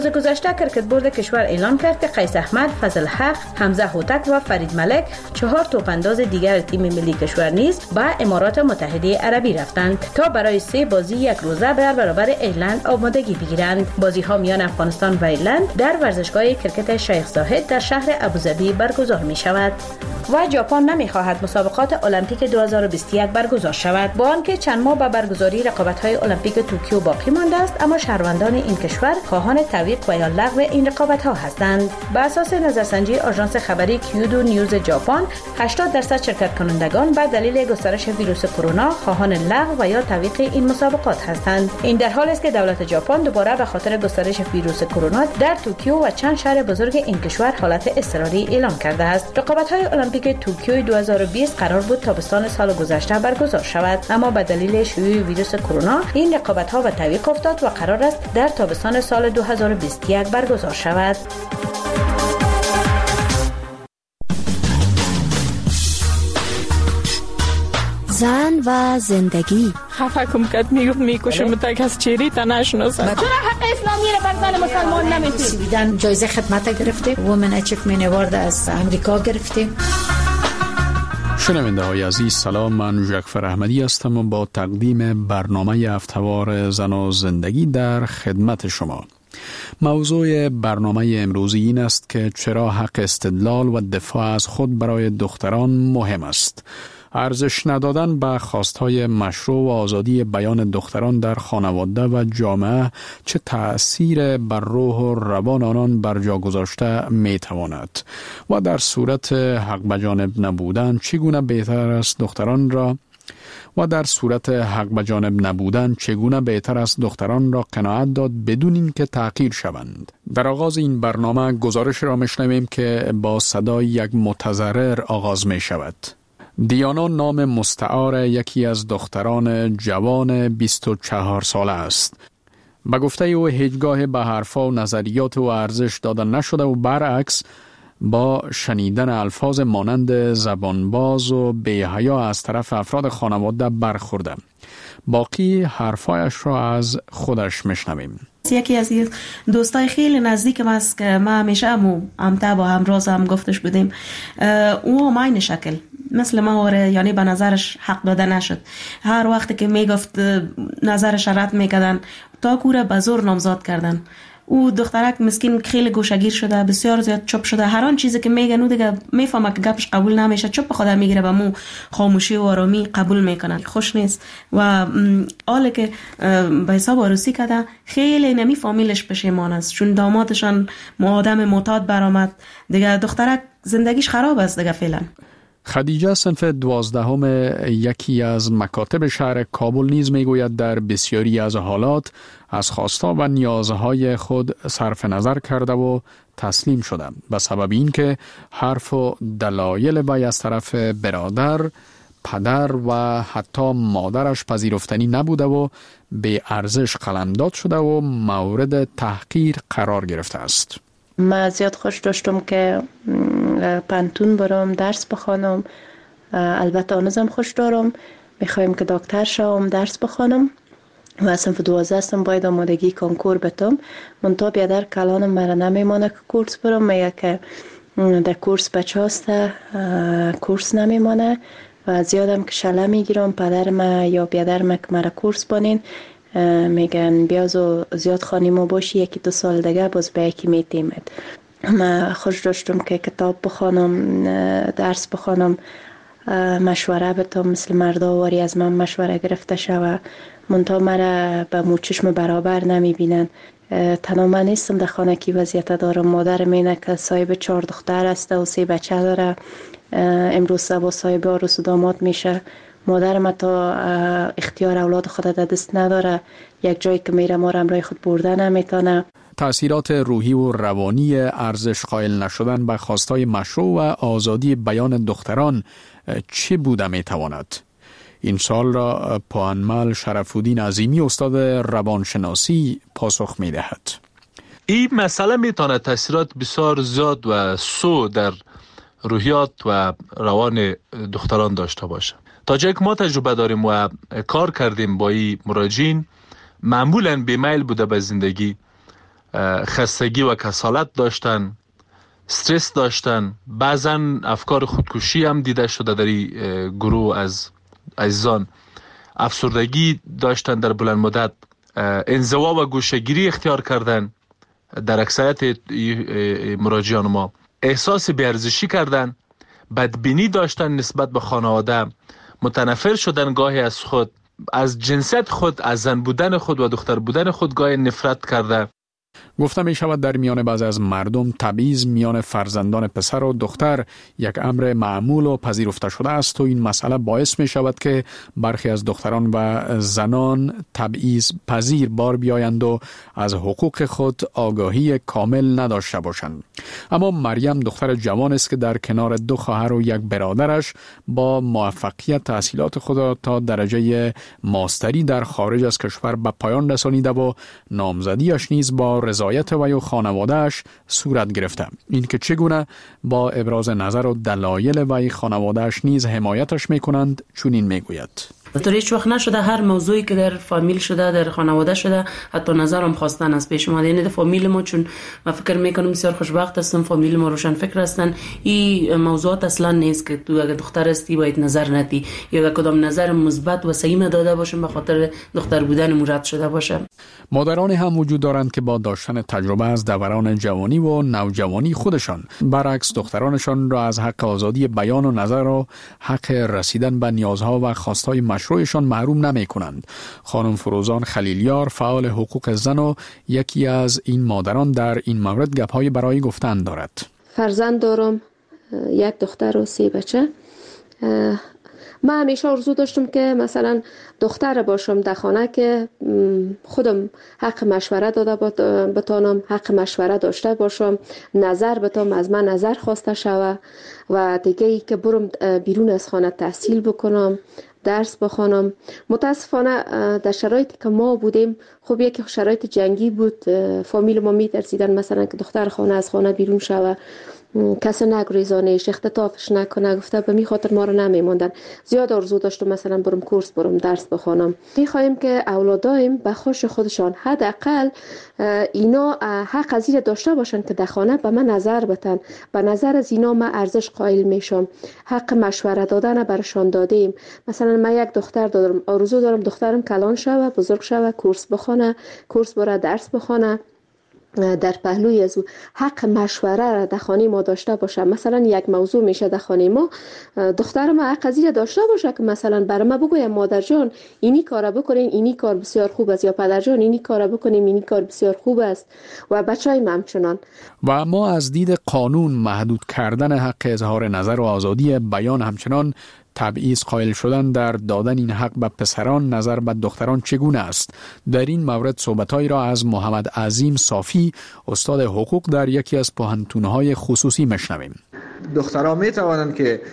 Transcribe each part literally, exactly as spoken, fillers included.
روز گذشته کرکت بورد کشور اعلام کرد که قیس احمد، فضل حق، حمزه هوتک و فرید ملک چهار توپانداز دیگر تیم ملی کشور نیز به امارات متحده عربی رفتند تا برای سه بازی یک روزه در برابر ایرلند آمادگی بگیرند. بازی ها میان افغانستان و ایرلند در ورزشگاه کرکت شیخ زاید در شهر ابوظبی برگزار می شود. و ژاپن نمی‌خواهد مسابقات المپیک دو هزار و بیست و یک برگزار شود. با آنکه چند ماه به برگزاری رقابت‌های المپیک توکیو باقی مانده است، اما شهروندان این کشور خواهان تعویق و یا لغو این رقابت‌ها هستند. بر اساس نظرسنجی آژانس خبری کیودو نیوز ژاپن، هشتاد درصد شرکت کنندگان به دلیل گسترش ویروس کرونا خواهان لغو و یا تعویق این مسابقات هستند. این در حالی است که دولت ژاپن دوباره به خاطر گسترش ویروس کرونا در توکیو و چند شهر بزرگ این کشور حالت اضطراری اعلام کرده است. رقابت‌های المپیک توکیو دو هزار و بیست قرار بود تابستان سال گذشته برگزار شود، اما به دلیل شیوع ویروس کرونا این رقابت‌ها به تعویق افتاد و قرار است در تابستان سال دو هزار و بیست و یک برگزار شود. زن و زندگی. خفه کم کد میگفت میکشه متک از چیری تا نشناسن. چرا حق اسلامی رو بر زن مسلمان نمیدید؟ سویدن جایزه خدمت گرفته، وومن اچیومنت اوارد از امریکا گرفته. شنونده های عزیز سلام، من ژاکفر احمدی هستم و با تقدیم برنامه هفته‌وار زن و زندگی در خدمت شما. موضوع برنامه امروزی این است که چرا حق استدلال و دفاع از خود برای دختران مهم است. ارزش ندادن به خواستهای مشروع و آزادی بیان دختران در خانواده و جامعه چه تأثیر بر روح و روان آنان بر جا گذاشته می تواند و در صورت حق بجانب نبودن چگونه بهتر است دختران را و در صورت حق بجانب نبودن چگونه بهتر است دختران را قناعت داد بدون اینکه تحقیر شوند. در آغاز این برنامه گزارش را میشنویم که با صدای یک متضرر آغاز می شود. دیانا نام مستعار یکی از دختران جوان بیست و چهار ساله است. به گفته او هیچگاه به حرفا و نظریات و ارزش داده نشده و برعکس با شنیدن الفاظ مانند زبانباز و بی‌حیا از طرف افراد خانواده برخورده. باقی حرفایش را از خودش میشنویم. یکی از دوستای خیلی نزدیکم است که ما همیشه همو همتا با همراز هم گفتش بودیم، او هم این شکل مثل ما وره، یعنی به نظرش حق داده نشد. هر وقت که میگفت نظرش رد میکردن تا کوره به زور نامزاد کردن. او دخترک مسکین خیلی گوشگیر شده، بسیار زیاد چوب شده. هر آن چیزی که میگه نو دیگه میفهمه که گپش قبول نمیشه، چوب به خودم میگیره، به مو خاموشی و آرامی قبول میکنه. خوش نیست و حالی که به حساب عروسی کرده خیلی نمی فامیلش پشیمان است، چون دامادشان آدم معتاد برآمد. دیگه دخترک زندگیش خراب است دیگه فعلا. خدیجه صنف دوازدهم یکی از مکاتب شهر کابل نیز میگوید در بسیاری از حالات از خواستا و نیازهای خود صرف نظر کرده و تسلیم شده به سبب اینکه حرف و دلایل وی از طرف برادر، پدر و حتی مادرش پذیرفتنی نبوده و به ارزش قلمداد شده و مورد تحقیر قرار گرفته است. من زیاد خوش داشتم که پانتون برام درس بخوانم. البته آنازم خوش دارم، میخوایم که دکتر شوم، درس بخوانم و اصلا في دوازده هستم، باید آمادگی کنکور بتم. منطقه بیادر کلانم مرا نمیمانه که کورس برم، میگه که در کورس بچه هسته کورس نمیمانه و زیادم که شله میگیرم. پدر ما یا بیادر ما که مرا کورس بانین میگن بیازو زیاد خانیمو باشی، یکی دو سال دیگه باز به یکی میتیمد. من خوش داشتم که کتاب بخوانم، درس بخوانم، مشوره بتم، مثل مردا واری از من مشوره گرفته شوه. منتها مرا به موچشم برابر نمیبینن. تنها من نیستم در خانه کی وضعیت دارم. مادر مینه که صاحب چهار دختر است و سه بچه داره، امروز با صاحب عروس و داماد میشه. مادر ما تا اختیار اولاد خود در دست نداره، یک جایی که میره ما را امرای خود برده نمیتونه. تأثیرات روحی و روانی ارزش قائل نشدن به خواستای مشروع و آزادی بیان دختران چه بوده میتواند؟ این سال را پوانمال شرف‌الدین عظیمی استاد روانشناسی پاسخ میدهد. این مسئله میتونه تأثیرات بسیار زیاد و سو در روحیات و روان دختران داشته باشه. تا جایی که ما تجربه داریم و کار کردیم با این مراجعین، معمولاً بیمیل بوده به زندگی خستگی و کسالت داشتن، استرس داشتن، بعضا افکار خودکشی هم دیده شده در این گروه از عزیزان، افسردگی داشتن در بلند مدت، انزوا و گوشه‌گیری اختیار کردن در اکثریت مراجعان ما، احساس بی‌ارزشی کردن، بدبینی داشتن نسبت به خانواده، متنفر شدن گاهی از خود، از جنسیت خود، از زن بودن خود و دختر بودن خود گاهی نفرت کرده. گفته می شود در میان بعضی از مردم تبعیض میان فرزندان پسر و دختر یک امر معمول و پذیرفته شده است و این مسئله باعث می شود که برخی از دختران و زنان تبعیض پذیر بار بیایند و از حقوق خود آگاهی کامل نداشته باشند. اما مریم دختر جوان است که در کنار دو خواهر و یک برادرش با موفقیت تحصیلات خود تا درجه ماستری در خارج از کشور به پایان رسانیده و نامزدیش نیز با رضایت وی و خانواده‌اش صورت گرفته. این که چگونه با ابراز نظر و دلایل وی خانواده‌اش نیز حمایتش میکنند چنین میگوید: طور هیچ وقت نشده هر موضوعی که در فامیل شده، در خانواده شده، حتی نظرم خواستن از پیش ما. یعنی در فامیل ما، چون من فکر میکنم بسیار خوشبخت هستم، فامیل ما روشن فکر هستن، این موضوعات اصلا نیست که تو اگه دختر هستی باید نظر ندی یا کدام نظر مثبت و صحیح داده باشم به خاطر دختر بودن مراد شده باشه. مادران هم وجود دارند که با داشتن تجربه از دوران جوانی و نوجوانی خودشان برعکس دخترانشان را از حق آزادی بیان و نظر و حق رسیدن به نیازها و خواستهای مشروعشان محروم نمی کنند. خانم فروزان خلیلیار فعال حقوق زن و یکی از این مادران در این مورد گپ‌های برای گفتن دارد. فرزند دارم، یک دختر و سه بچه. من همیشه آرزو داشتم که مثلا دختر باشم در خانه که خودم حق مشوره داده بتانم، حق مشوره داشته باشم، نظر بتام از من نظر خواسته شوه و دیگه ای که برم بیرون از خانه تحصیل بکنم، درس بخوانم. متاسفانه در شرایطی که ما بودیم، خب یک شرایط جنگی بود، فامیل ما میترسیدن مثلا که دختر خانه از خانه بیرون شوه، کسی نگریزانش، اختطافش نکنه، گفته به می خاطر ما رو نمیموندن. زیاد آرزو داشتم مثلا برم کورس برم درس بخوانم. میخوایم که اولادایم به خوش خودشان حداقل اینا حق از این داشته باشن که در خانه به من نظر بتن. به نظر از اینا من ارزش قائل میشم. حق مشوره دادن برشان دادیم. مثلا من یک دختر دارم، آرزو دارم دخترم کلان شوه، بزرگ شوه، کورس بخونه، کورس بره درس بخونه. در پهلوی از حق مشوره را در خانه ما داشته باشه. مثلا یک موضوع میشه در خانه ما، دختر ما حق از این داشته باشه که مثلا برای ما بگویم مادر جان اینی کارا بکنین، اینی کار بسیار خوب است، یا پدر جان اینی کارا بکنیم، اینی کار بسیار خوب است، و بچهای ما همچنان. و ما از دید قانون محدود کردن حق اظهار نظر و آزادی بیان، همچنان تبعیض قائل شدن در دادن این حق به پسران نظر به دختران چگونه است؟ در این مورد صحبت‌هایی را از محمد عظیم صافی، استاد حقوق در یکی از پوهنتون‌های خصوصی میشنویم. دخترها می توانند که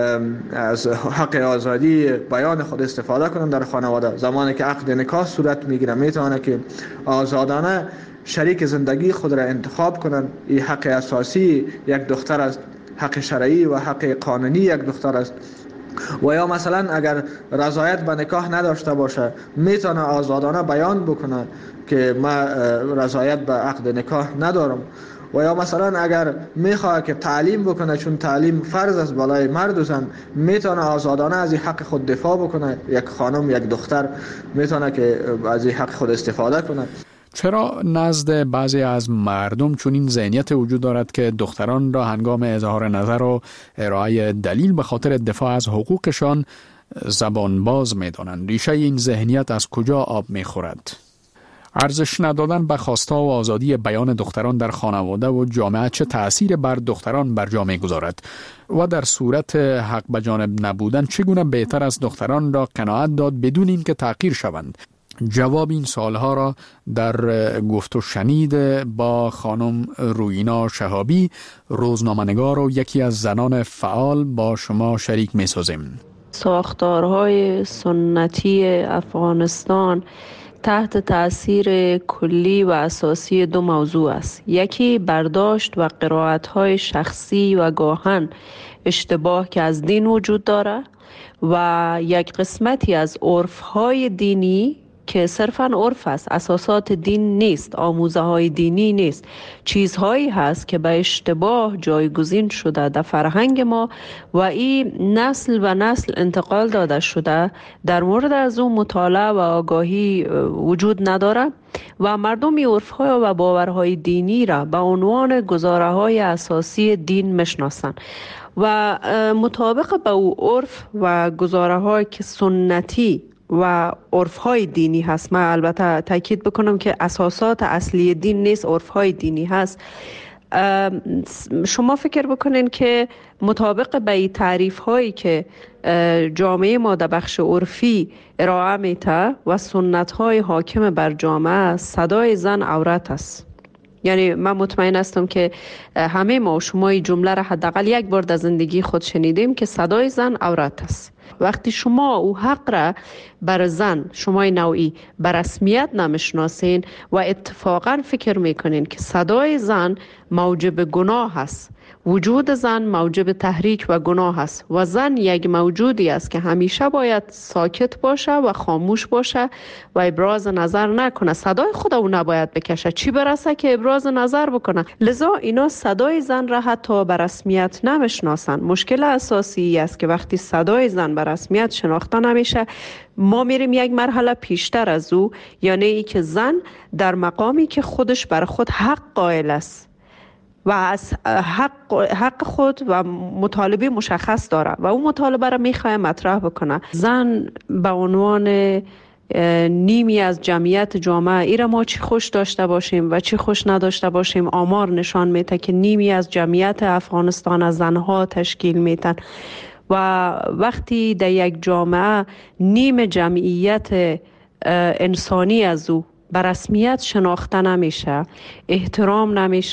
از حق آزادی بیان خود استفاده کنند در خانواده. زمانی که عقد نکاح صورت میگیره می توانند که آزادانه شریک زندگی خود را انتخاب کنند. این حق اساسی یک دختر است، حق شرعی و حق قانونی یک دختر است. و یا مثلا اگر رضایت به نکاح نداشته باشه میتونه آزادانه بیان بکنه که من رضایت به عقد نکاح ندارم. و یا مثلا اگر میخواد که تعلیم بکنه، چون تعلیم فرض است بالای مرد و زن، میتونه آزادانه از این حق خود دفاع بکنه. یک خانم، یک دختر میتونه که از این حق خود استفاده کنه. چرا نزد بعضی از مردم چون این ذهنیت وجود دارد که دختران را هنگام اظهار نظر و ارائه دلیل به خاطر دفاع از حقوقشان زبان باز می دانند؟ ریشه این ذهنیت از کجا آب می خورد؟ ارزش ندادن به خواستها و آزادی بیان دختران در خانواده و جامعه چه تأثیر بر دختران بر جامعه گذارد؟ و در صورت حق به جانب نبودن چگونه بهتر از دختران را قناعت داد بدون اینکه تحقیر شوند؟ جواب این سوالها را در گفت و شنید با خانم روینا شهابی، روزنامه‌نگار و یکی از زنان فعال با شما شریک می سازیم. ساختارهای سنتی افغانستان تحت تأثیر کلی و اساسی دو موضوع است. یکی برداشت و قرائت‌های شخصی و گاهن اشتباه که از دین وجود داره، و یک قسمتی از عرف‌های دینی که صرفاً عرف است، اساسات دین نیست، آموزه های دینی نیست، چیزهایی هست که به اشتباه جایگزین شده در فرهنگ ما و این نسل و نسل انتقال داده شده. در مورد از اون مطالعه و آگاهی وجود نداره و مردم این عرف‌ها و باورهای دینی را به عنوان گزاره‌های اساسی دین میشناسند و مطابق به او عرف و گزاره‌هایی که سنتی و عرف‌های دینی هست، من البته تاکید بکنم که اساسات اصلی دین نیست، عرف‌های دینی هست. شما فکر بکنین که مطابق به این تعریف هایی که جامعه ما در بخش عرفی ارائه میته و سنت های حاکم بر جامعه، صدای زن عورت است. یعنی من مطمئن هستم که همه ما و شما این جمله را حداقل یک بار در زندگی خود شنیدیم که صدای زن عورت است. وقتی شما او حق را بر زن، شما نوعی بر رسمیت نمیشناسین و اتفاقا فکر میکنین که صدای زن موجب گناه است، وجود زن موجب تحریک و گناه است و زن یک موجودی است که همیشه باید ساکت باشه و خاموش باشه و ابراز نظر نکنه، صدای خود او نباید بکشه، چی برسه که ابراز نظر بکنه. لذا اینا صدای زن را حتی به رسمیت نمیشناسن. مشکل اساسی است که وقتی صدای زن به رسمیت شناخته نمیشه، ما میریم یک مرحله پیشتر از او، یعنی ای که زن در مقامی که خودش بر خود حق قائل است و از حق, حق خود و مطالبه مشخص داره و اون مطالبه را میخواه مطرح بکنه. زن به عنوان نیمی از جمعیت جامعه، ایره ما چی خوش داشته باشیم و چی خوش نداشته باشیم، آمار نشان میده که نیمی از جمعیت افغانستان از زنها تشکیل میتن و وقتی در یک جامعه نیم جمعیت انسانی از او به رسمیت شناخته نمیشه، احترام نمیشه،